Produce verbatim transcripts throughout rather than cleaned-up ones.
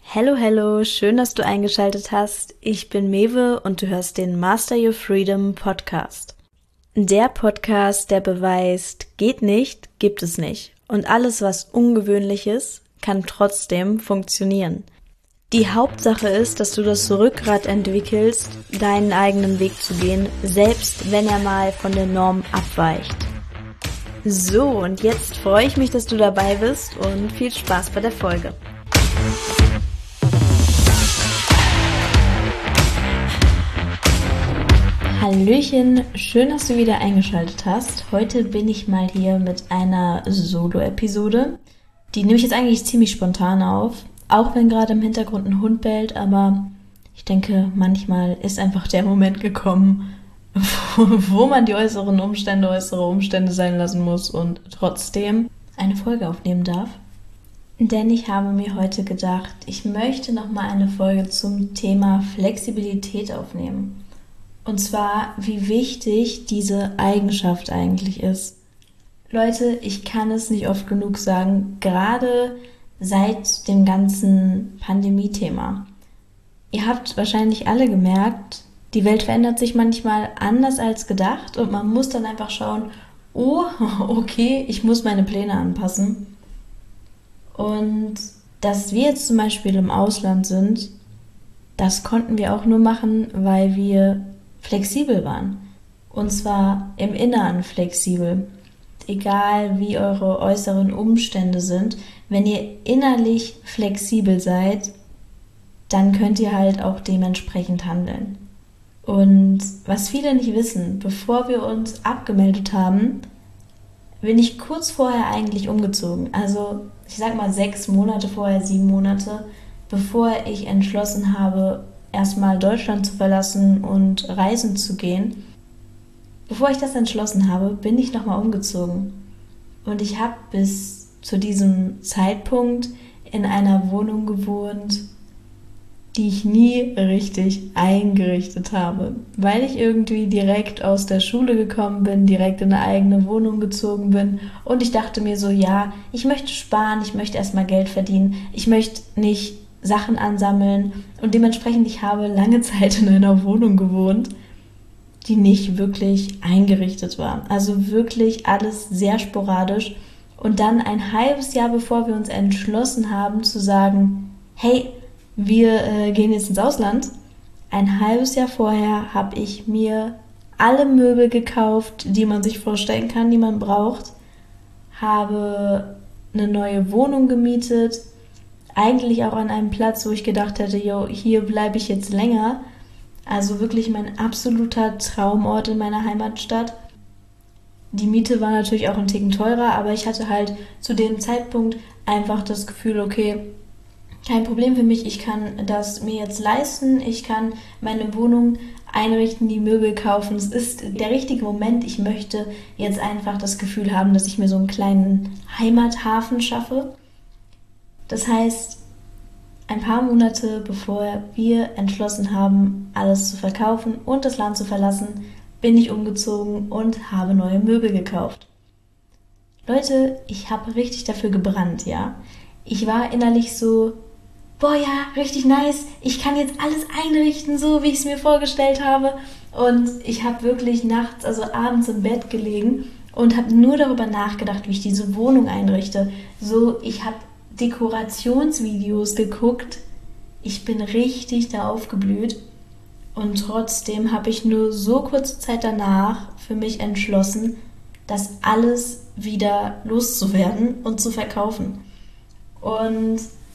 Hello, hello, schön, dass du eingeschaltet hast. Ich bin Mewe und du hörst den Master Your Freedom Podcast. Der Podcast, der beweist, geht nicht, gibt es nicht. Und alles, was ungewöhnlich ist, kann trotzdem funktionieren. Die Hauptsache ist, dass du das Rückgrat entwickelst, deinen eigenen Weg zu gehen, selbst wenn er mal von der Norm abweicht. So, und jetzt freue ich mich, dass du dabei bist und viel Spaß bei der Folge. Hallöchen, schön, dass du wieder eingeschaltet hast. Heute bin ich mal hier mit einer Solo-Episode. Die nehme ich jetzt eigentlich ziemlich spontan auf, auch wenn gerade im Hintergrund ein Hund bellt, aber ich denke, manchmal ist einfach der Moment gekommen, wo man die äußeren Umstände äußere Umstände sein lassen muss und trotzdem eine Folge aufnehmen darf. Denn ich habe mir heute gedacht, ich möchte nochmal eine Folge zum Thema Flexibilität aufnehmen. Und zwar, wie wichtig diese Eigenschaft eigentlich ist. Leute, ich kann es nicht oft genug sagen, gerade seit dem ganzen Pandemie-Thema. Ihr habt wahrscheinlich alle gemerkt, die Welt verändert sich manchmal anders als gedacht und man muss dann einfach schauen, oh, okay, ich muss meine Pläne anpassen. Und dass wir jetzt zum Beispiel im Ausland sind, das konnten wir auch nur machen, weil wir flexibel waren. Und zwar im Inneren flexibel. Egal wie eure äußeren Umstände sind, wenn ihr innerlich flexibel seid, dann könnt ihr halt auch dementsprechend handeln. Und was viele nicht wissen, bevor wir uns abgemeldet haben, bin ich kurz vorher eigentlich umgezogen. Also ich sag mal sechs Monate vorher, sieben Monate, bevor ich entschlossen habe, erstmal Deutschland zu verlassen und reisen zu gehen. Bevor ich das entschlossen habe, bin ich nochmal umgezogen. Und ich habe bis zu diesem Zeitpunkt in einer Wohnung gewohnt, die ich nie richtig eingerichtet habe. Weil ich irgendwie direkt aus der Schule gekommen bin, direkt in eine eigene Wohnung gezogen bin. Und ich dachte mir so, ja, ich möchte sparen, ich möchte erstmal Geld verdienen, ich möchte nicht Sachen ansammeln und dementsprechend, ich habe lange Zeit in einer Wohnung gewohnt, die nicht wirklich eingerichtet war. Also wirklich alles sehr sporadisch. Und dann ein halbes Jahr, bevor wir uns entschlossen haben zu sagen, hey, wir äh, gehen jetzt ins Ausland, ein halbes Jahr vorher habe ich mir alle Möbel gekauft, die man sich vorstellen kann, die man braucht, habe eine neue Wohnung gemietet, eigentlich auch an einem Platz, wo ich gedacht hätte, jo, hier bleibe ich jetzt länger. Also wirklich mein absoluter Traumort in meiner Heimatstadt. Die Miete war natürlich auch ein Ticken teurer, aber ich hatte halt zu dem Zeitpunkt einfach das Gefühl, okay, kein Problem für mich, ich kann das mir jetzt leisten, ich kann meine Wohnung einrichten, die Möbel kaufen. Es ist der richtige Moment. Ich möchte jetzt einfach das Gefühl haben, dass ich mir so einen kleinen Heimathafen schaffe. Das heißt, ein paar Monate bevor wir entschlossen haben, alles zu verkaufen und das Land zu verlassen, bin ich umgezogen und habe neue Möbel gekauft. Leute, ich habe richtig dafür gebrannt, ja. Ich war innerlich so, boah ja, richtig nice, ich kann jetzt alles einrichten, so wie ich es mir vorgestellt habe. Und ich habe wirklich nachts, also abends im Bett gelegen und habe nur darüber nachgedacht, wie ich diese Wohnung einrichte. So, ich habe Dekorationsvideos geguckt. Ich bin richtig da aufgeblüht und trotzdem habe ich nur so kurze Zeit danach für mich entschlossen, das alles wieder loszuwerden und zu verkaufen. Und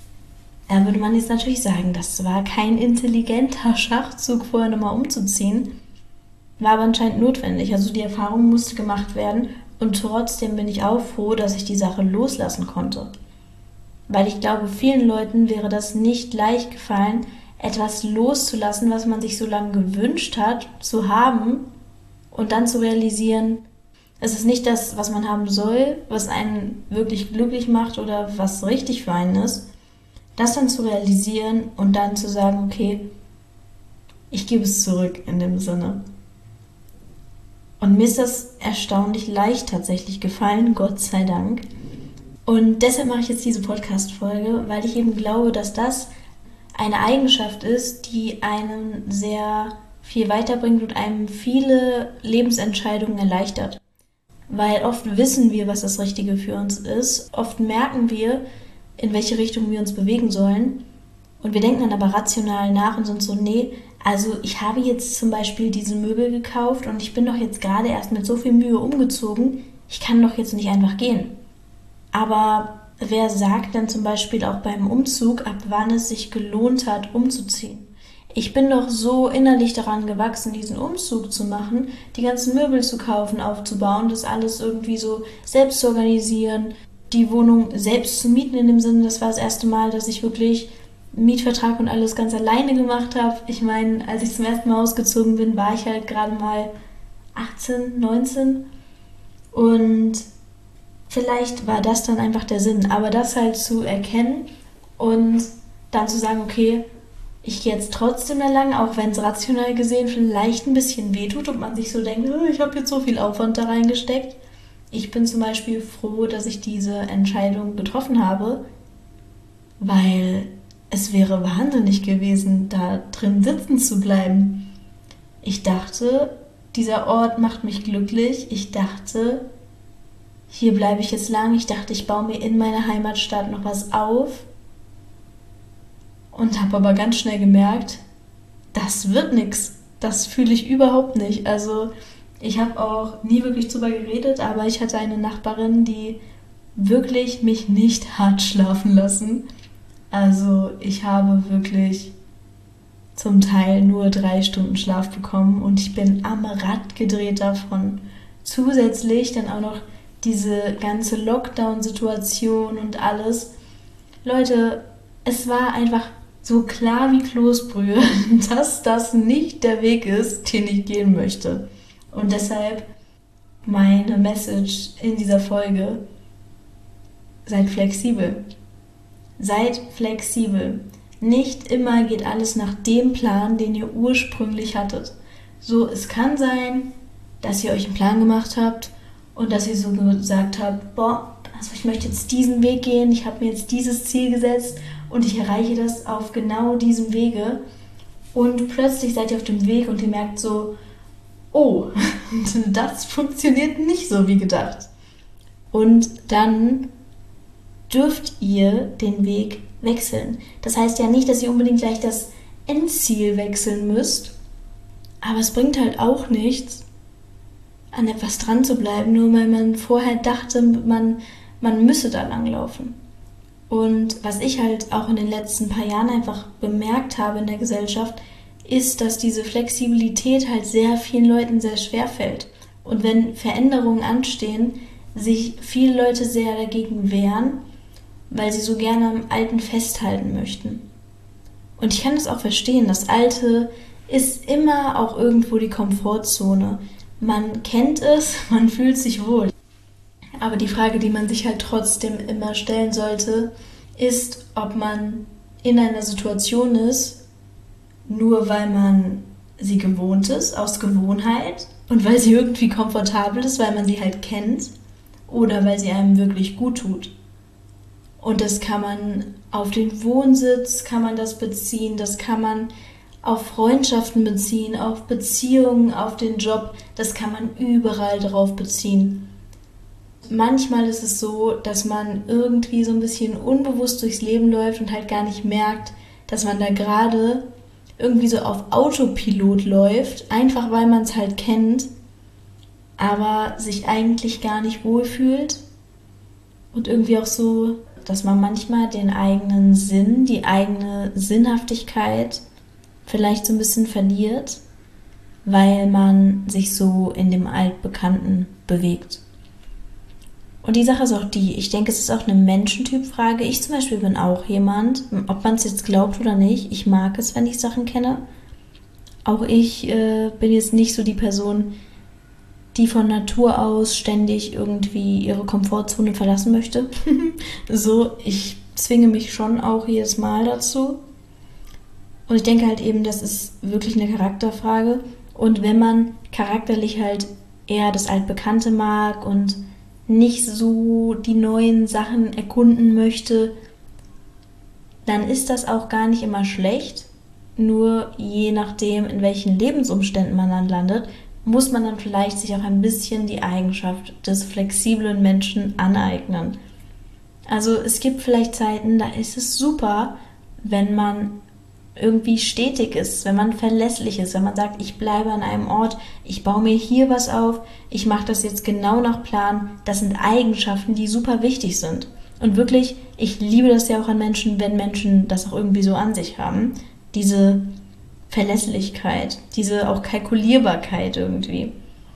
da würde man jetzt natürlich sagen, das war kein intelligenter Schachzug, vorher nochmal umzuziehen, war aber anscheinend notwendig. Also die Erfahrung musste gemacht werden und trotzdem bin ich auch froh, dass ich die Sache loslassen konnte. Weil ich glaube, vielen Leuten wäre das nicht leicht gefallen, etwas loszulassen, was man sich so lange gewünscht hat, zu haben und dann zu realisieren, es ist nicht das, was man haben soll, was einen wirklich glücklich macht oder was richtig für einen ist. Das dann zu realisieren und dann zu sagen, okay, ich gebe es zurück in dem Sinne. Und mir ist das erstaunlich leicht tatsächlich gefallen, Gott sei Dank. Und deshalb mache ich jetzt diese Podcast-Folge, weil ich eben glaube, dass das eine Eigenschaft ist, die einem sehr viel weiterbringt und einem viele Lebensentscheidungen erleichtert. Weil oft wissen wir, was das Richtige für uns ist. Oft merken wir, in welche Richtung wir uns bewegen sollen. Und wir denken dann aber rational nach und sind so, nee, also ich habe jetzt zum Beispiel diese Möbel gekauft und ich bin doch jetzt gerade erst mit so viel Mühe umgezogen, ich kann doch jetzt nicht einfach gehen. Aber wer sagt denn zum Beispiel auch beim Umzug, ab wann es sich gelohnt hat, umzuziehen? Ich bin doch so innerlich daran gewachsen, diesen Umzug zu machen, die ganzen Möbel zu kaufen, aufzubauen, das alles irgendwie so selbst zu organisieren, die Wohnung selbst zu mieten in dem Sinne, das war das erste Mal, dass ich wirklich Mietvertrag und alles ganz alleine gemacht habe. Ich meine, als ich zum ersten Mal ausgezogen bin, war ich halt gerade mal achtzehn, neunzehn und vielleicht war das dann einfach der Sinn, aber das halt zu erkennen und dann zu sagen, okay, ich gehe jetzt trotzdem da lang, auch wenn es rational gesehen vielleicht ein bisschen wehtut und man sich so denkt, oh, ich habe jetzt so viel Aufwand da reingesteckt. Ich bin zum Beispiel froh, dass ich diese Entscheidung getroffen habe, weil es wäre wahnsinnig gewesen, da drin sitzen zu bleiben. Ich dachte, dieser Ort macht mich glücklich. Ich dachte, hier bleibe ich jetzt lang. Ich dachte, ich baue mir in meiner Heimatstadt noch was auf. Und habe aber ganz schnell gemerkt, das wird nix. Das fühle ich überhaupt nicht. Also ich habe auch nie wirklich drüber geredet, aber ich hatte eine Nachbarin, die wirklich mich nicht hat schlafen lassen. Also ich habe wirklich zum Teil nur drei Stunden Schlaf bekommen und ich bin am Rad gedreht davon. Zusätzlich dann auch noch diese ganze Lockdown-Situation und alles. Leute, es war einfach so klar wie Kloßbrühe, dass das nicht der Weg ist, den ich gehen möchte. Und deshalb meine Message in dieser Folge: Seid flexibel. Seid flexibel. Nicht immer geht alles nach dem Plan, den ihr ursprünglich hattet. So, es kann sein, dass ihr euch einen Plan gemacht habt und dass ihr so gesagt habt, boah, also ich möchte jetzt diesen Weg gehen, ich habe mir jetzt dieses Ziel gesetzt und ich erreiche das auf genau diesem Wege. Und plötzlich seid ihr auf dem Weg und ihr merkt so, oh, das funktioniert nicht so wie gedacht. Und dann dürft ihr den Weg wechseln. Das heißt ja nicht, dass ihr unbedingt gleich das Endziel wechseln müsst, aber es bringt halt auch nichts, an etwas dran zu bleiben, nur weil man vorher dachte, man, man müsse da langlaufen. Und was ich halt auch in den letzten paar Jahren einfach bemerkt habe in der Gesellschaft, ist, dass diese Flexibilität halt sehr vielen Leuten sehr schwer fällt. Und wenn Veränderungen anstehen, sich viele Leute sehr dagegen wehren, weil sie so gerne am Alten festhalten möchten. Und ich kann das auch verstehen, das Alte ist immer auch irgendwo die Komfortzone. Man kennt es, man fühlt sich wohl. Aber die Frage, die man sich halt trotzdem immer stellen sollte, ist, ob man in einer Situation ist, nur weil man sie gewohnt ist, aus Gewohnheit und weil sie irgendwie komfortabel ist, weil man sie halt kennt, oder weil sie einem wirklich gut tut. Und das kann man auf den Wohnsitz, kann man das beziehen, das kann man auf Freundschaften beziehen, auf Beziehungen, auf den Job, das kann man überall drauf beziehen. Manchmal ist es so, dass man irgendwie so ein bisschen unbewusst durchs Leben läuft und halt gar nicht merkt, dass man da gerade irgendwie so auf Autopilot läuft, einfach weil man es halt kennt, aber sich eigentlich gar nicht wohlfühlt und irgendwie auch so, dass man manchmal den eigenen Sinn, die eigene Sinnhaftigkeit vielleicht so ein bisschen verliert, weil man sich so in dem Altbekannten bewegt. Und die Sache ist auch die, ich denke, es ist auch eine Menschentypfrage. Ich zum Beispiel bin auch jemand, ob man es jetzt glaubt oder nicht, ich mag es, wenn ich Sachen kenne. Auch ich äh, bin jetzt nicht so die Person, die von Natur aus ständig irgendwie ihre Komfortzone verlassen möchte. So, ich zwinge mich schon auch jedes Mal dazu. Und ich denke halt eben, das ist wirklich eine Charakterfrage. Und wenn man charakterlich halt eher das Altbekannte mag und nicht so die neuen Sachen erkunden möchte, dann ist das auch gar nicht immer schlecht. Nur je nachdem, in welchen Lebensumständen man dann landet, muss man dann vielleicht sich auch ein bisschen die Eigenschaft des flexiblen Menschen aneignen. Also es gibt vielleicht Zeiten, da ist es super, wenn man irgendwie stetig ist, wenn man verlässlich ist, wenn man sagt, ich bleibe an einem Ort, ich baue mir hier was auf, ich mache das jetzt genau nach Plan. Das sind Eigenschaften, die super wichtig sind. Und wirklich, ich liebe das ja auch an Menschen, wenn Menschen das auch irgendwie so an sich haben. Diese Verlässlichkeit, diese auch Kalkulierbarkeit irgendwie.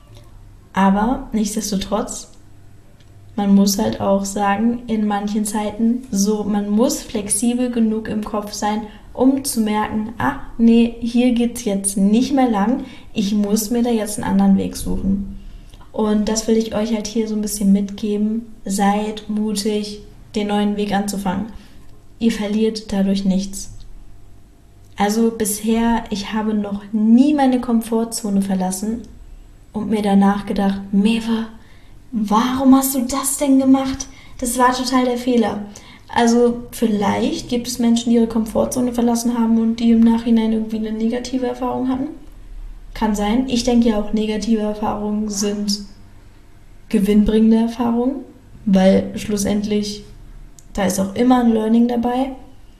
Aber nichtsdestotrotz, man muss halt auch sagen, in manchen Zeiten, so, man muss flexibel genug im Kopf sein, um zu merken, ah, nee, hier geht's jetzt nicht mehr lang, ich muss mir da jetzt einen anderen Weg suchen. Und das will ich euch halt hier so ein bisschen mitgeben. Seid mutig, den neuen Weg anzufangen. Ihr verliert dadurch nichts. Also bisher, ich habe noch nie meine Komfortzone verlassen und mir danach gedacht, Meva, warum hast du das denn gemacht? Das war total der Fehler. Also vielleicht gibt es Menschen, die ihre Komfortzone verlassen haben und die im Nachhinein irgendwie eine negative Erfahrung hatten. Kann sein. Ich denke ja auch, negative Erfahrungen sind gewinnbringende Erfahrungen, weil schlussendlich, da ist auch immer ein Learning dabei.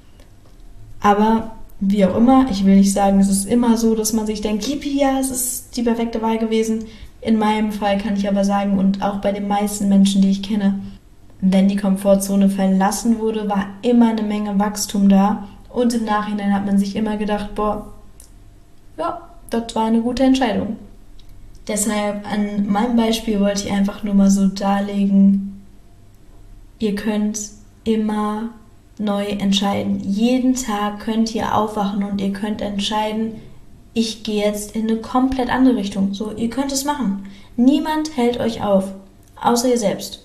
Aber wie auch immer, ich will nicht sagen, es ist immer so, dass man sich denkt, yippie, ja, es ist die perfekte Wahl gewesen. In meinem Fall kann ich aber sagen, und auch bei den meisten Menschen, die ich kenne, wenn die Komfortzone verlassen wurde, war immer eine Menge Wachstum da. Und im Nachhinein hat man sich immer gedacht, boah, ja, das war eine gute Entscheidung. Deshalb an meinem Beispiel wollte ich einfach nur mal so darlegen, ihr könnt immer neu entscheiden. Jeden Tag könnt ihr aufwachen und ihr könnt entscheiden, ich gehe jetzt in eine komplett andere Richtung. So, ihr könnt es machen. Niemand hält euch auf, außer ihr selbst.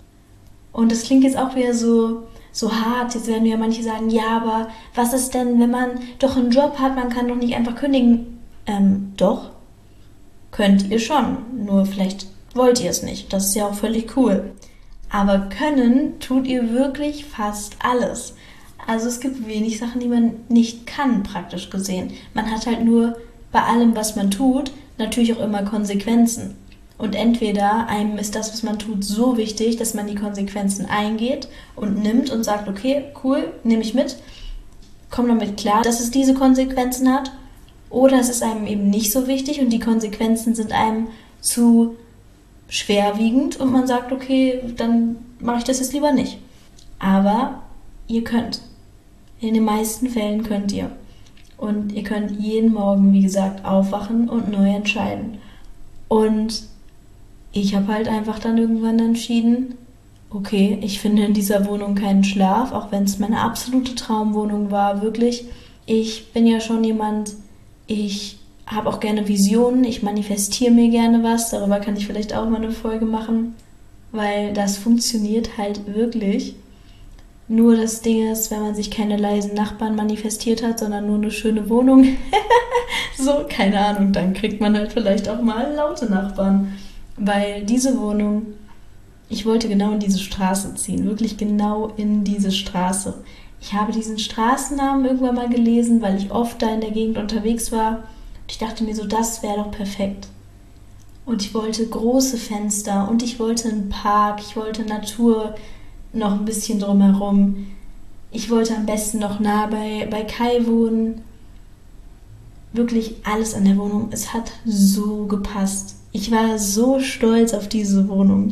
Und das klingt jetzt auch wieder so, so hart. Jetzt werden ja manche sagen, ja, aber was ist denn, wenn man doch einen Job hat, man kann doch nicht einfach kündigen. Ähm, doch, könnt ihr schon. Nur vielleicht wollt ihr es nicht. Das ist ja auch völlig cool. Aber können tut ihr wirklich fast alles. Also es gibt wenig Sachen, die man nicht kann, praktisch gesehen. Man hat halt nur bei allem, was man tut, natürlich auch immer Konsequenzen. Und entweder einem ist das, was man tut, so wichtig, dass man die Konsequenzen eingeht und nimmt und sagt, okay, cool, nehme ich mit, komm damit klar, dass es diese Konsequenzen hat. Oder es ist einem eben nicht so wichtig und die Konsequenzen sind einem zu schwerwiegend und man sagt, okay, dann mache ich das jetzt lieber nicht. Aber ihr könnt. In den meisten Fällen könnt ihr. Und ihr könnt jeden Morgen, wie gesagt, aufwachen und neu entscheiden. Und ich habe halt einfach dann irgendwann entschieden, okay, ich finde in dieser Wohnung keinen Schlaf, auch wenn es meine absolute Traumwohnung war, wirklich. Ich bin ja schon jemand, ich habe auch gerne Visionen, ich manifestiere mir gerne was, darüber kann ich vielleicht auch mal eine Folge machen, weil das funktioniert halt wirklich. Nur das Ding ist, wenn man sich keine leisen Nachbarn manifestiert hat, sondern nur eine schöne Wohnung, so, keine Ahnung, dann kriegt man halt vielleicht auch mal laute Nachbarn. Weil diese Wohnung, ich wollte genau in diese Straße ziehen, wirklich genau in diese Straße. Ich habe diesen Straßennamen irgendwann mal gelesen, weil ich oft da in der Gegend unterwegs war. Und ich dachte mir so, das wäre doch perfekt. Und ich wollte große Fenster und ich wollte einen Park, ich wollte Natur, noch ein bisschen drumherum. Ich wollte am besten noch nah bei, bei Kai wohnen. Wirklich alles an der Wohnung. Es hat so gepasst. Ich war so stolz auf diese Wohnung.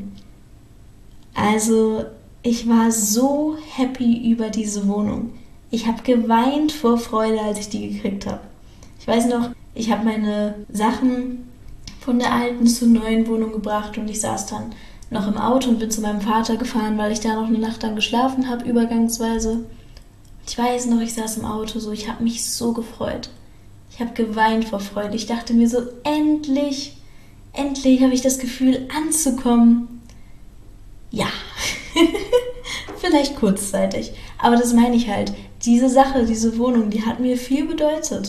Also, ich war so happy über diese Wohnung. Ich habe geweint vor Freude, als ich die gekriegt habe. Ich weiß noch, ich habe meine Sachen von der alten zur neuen Wohnung gebracht und ich saß dann noch im Auto und bin zu meinem Vater gefahren, weil ich da noch eine Nacht dann geschlafen habe, übergangsweise. Ich weiß noch, ich saß im Auto so, ich habe mich so gefreut. Ich habe geweint vor Freude. Ich dachte mir so, endlich, endlich habe ich das Gefühl anzukommen. Ja, vielleicht kurzzeitig, aber das meine ich halt. Diese Sache, diese Wohnung, die hat mir viel bedeutet.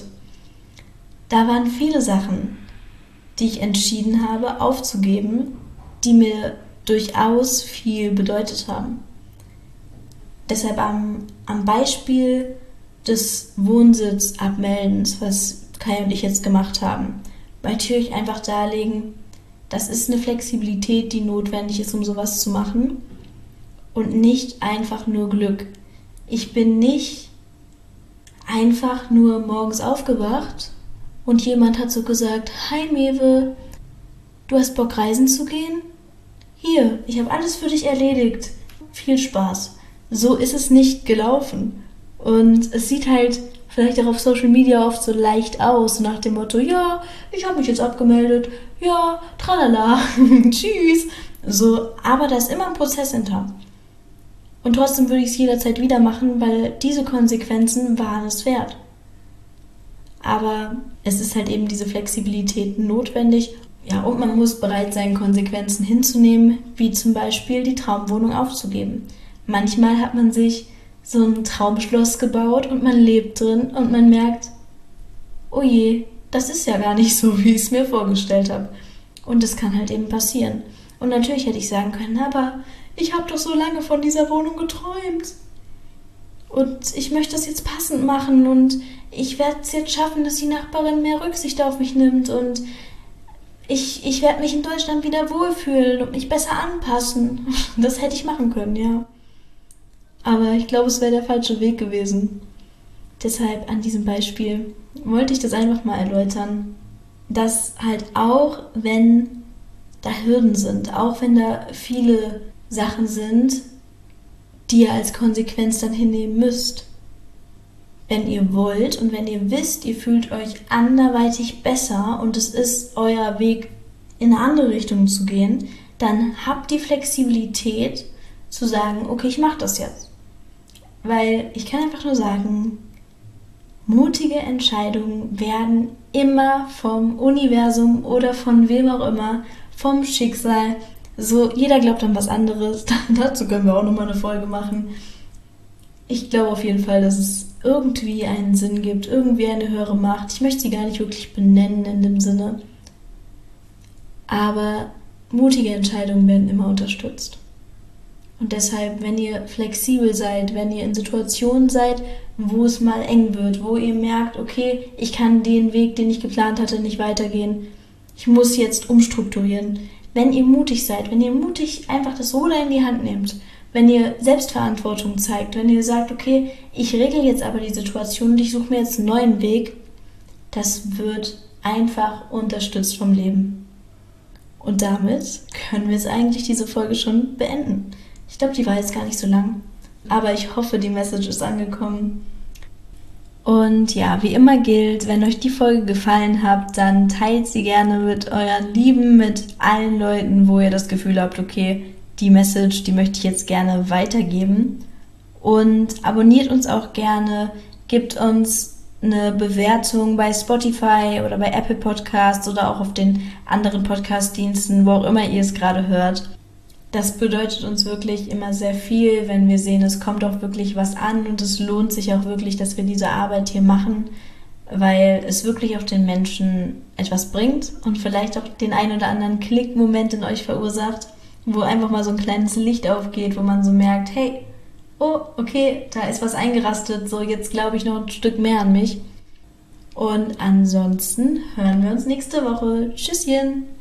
Da waren viele Sachen, die ich entschieden habe aufzugeben, die mir durchaus viel bedeutet haben. Deshalb am am Beispiel des Wohnsitzabmeldens, was Kai und ich jetzt gemacht haben, möchte ich euch einfach darlegen, das ist eine Flexibilität, die notwendig ist, um sowas zu machen und nicht einfach nur Glück. Ich bin nicht einfach nur morgens aufgewacht und jemand hat so gesagt, hi Mewe, du hast Bock reisen zu gehen? Hier, ich habe alles für dich erledigt. Viel Spaß. So ist es nicht gelaufen. Und es sieht halt vielleicht auch auf Social Media oft so leicht aus, nach dem Motto, ja, ich habe mich jetzt abgemeldet, ja, tralala, tschüss. So, aber da ist immer ein Prozess hinter. Und trotzdem würde ich es jederzeit wieder machen, weil diese Konsequenzen waren es wert. Aber es ist halt eben diese Flexibilität notwendig. Ja, und man muss bereit sein, Konsequenzen hinzunehmen, wie zum Beispiel die Traumwohnung aufzugeben. Manchmal hat man sich so ein Traumschloss gebaut und man lebt drin und man merkt, oh je, das ist ja gar nicht so, wie ich es mir vorgestellt habe. Und das kann halt eben passieren. Und natürlich hätte ich sagen können, aber ich habe doch so lange von dieser Wohnung geträumt. Und ich möchte das jetzt passend machen und ich werde es jetzt schaffen, dass die Nachbarin mehr Rücksicht auf mich nimmt und ich, ich werde mich in Deutschland wieder wohlfühlen und mich besser anpassen. Das hätte ich machen können, ja. Aber ich glaube, es wäre der falsche Weg gewesen. Deshalb an diesem Beispiel wollte ich das einfach mal erläutern, dass halt auch wenn da Hürden sind, auch wenn da viele Sachen sind, die ihr als Konsequenz dann hinnehmen müsst. Wenn ihr wollt und wenn ihr wisst, ihr fühlt euch anderweitig besser und es ist euer Weg, in eine andere Richtung zu gehen, dann habt die Flexibilität zu sagen, okay, ich mache das jetzt. Weil ich kann einfach nur sagen, mutige Entscheidungen werden immer vom Universum oder von wem auch immer, vom Schicksal, so jeder glaubt an was anderes, dazu können wir auch nochmal eine Folge machen. Ich glaube auf jeden Fall, dass es irgendwie einen Sinn gibt, irgendwie eine höhere Macht. Ich möchte sie gar nicht wirklich benennen in dem Sinne. Aber mutige Entscheidungen werden immer unterstützt. Und deshalb, wenn ihr flexibel seid, wenn ihr in Situationen seid, wo es mal eng wird, wo ihr merkt, okay, ich kann den Weg, den ich geplant hatte, nicht weitergehen. Ich muss jetzt umstrukturieren. Wenn ihr mutig seid, wenn ihr mutig einfach das Ruder in die Hand nehmt, wenn ihr Selbstverantwortung zeigt, wenn ihr sagt, okay, ich regle jetzt aber die Situation und ich suche mir jetzt einen neuen Weg, das wird einfach unterstützt vom Leben. Und damit können wir jetzt eigentlich diese Folge schon beenden. Ich glaube, die war jetzt gar nicht so lang, aber ich hoffe, die Message ist angekommen. Und ja, wie immer gilt, wenn euch die Folge gefallen hat, dann teilt sie gerne mit euren Lieben, mit allen Leuten, wo ihr das Gefühl habt, okay, die Message, die möchte ich jetzt gerne weitergeben. Und abonniert uns auch gerne, gebt uns eine Bewertung bei Spotify oder bei Apple Podcasts oder auch auf den anderen Podcast-Diensten, wo auch immer ihr es gerade hört. Das bedeutet uns wirklich immer sehr viel, wenn wir sehen, es kommt auch wirklich was an und es lohnt sich auch wirklich, dass wir diese Arbeit hier machen, weil es wirklich auch den Menschen etwas bringt und vielleicht auch den einen oder anderen Klickmoment in euch verursacht, wo einfach mal so ein kleines Licht aufgeht, wo man so merkt, hey, oh, okay, da ist was eingerastet, so jetzt glaube ich noch ein Stück mehr an mich. Und ansonsten hören wir uns nächste Woche. Tschüsschen!